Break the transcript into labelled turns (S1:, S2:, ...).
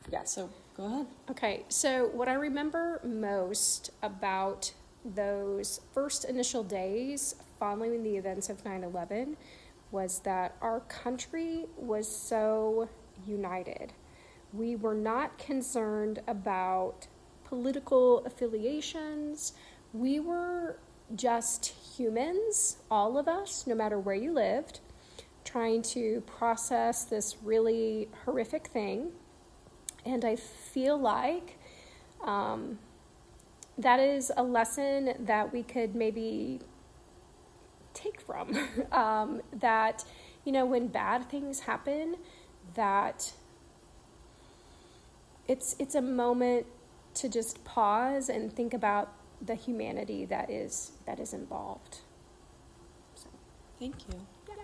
S1: Yeah, so go ahead.
S2: Okay, so what I remember most about those first initial days following the events of 9/11 was that our country was so united. We were not concerned about political affiliations. We were just humans, all of us, no matter where you lived, trying to process this really horrific thing. And I feel like that is a lesson that we could maybe take from. That, when bad things happen, that it's a moment to just pause and think about the humanity that is involved. So.
S1: Thank you.